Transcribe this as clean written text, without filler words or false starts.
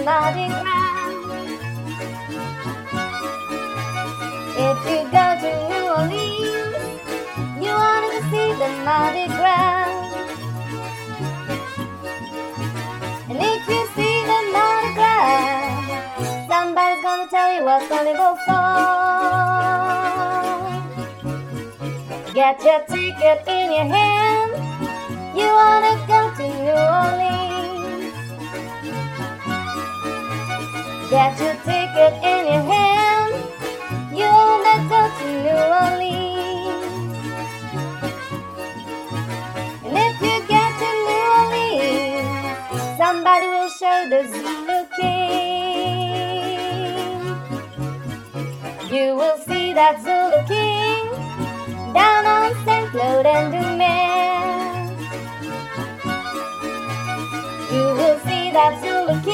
Mardi Gras. If you go to New Orleans, you want to see the Mardi Gras. And if you see the Mardi Gras, somebody's gonna tell you what's Carnival for. Get your ticket in your hand, you wanna go to New Orleans. Get your ticket in your hand, you wanna go to New Orleans. And if you get to New Orleans, somebody will show the Zulu King. You will see that Zulu King down on St. Claude and Dumas. You will see that Zulu King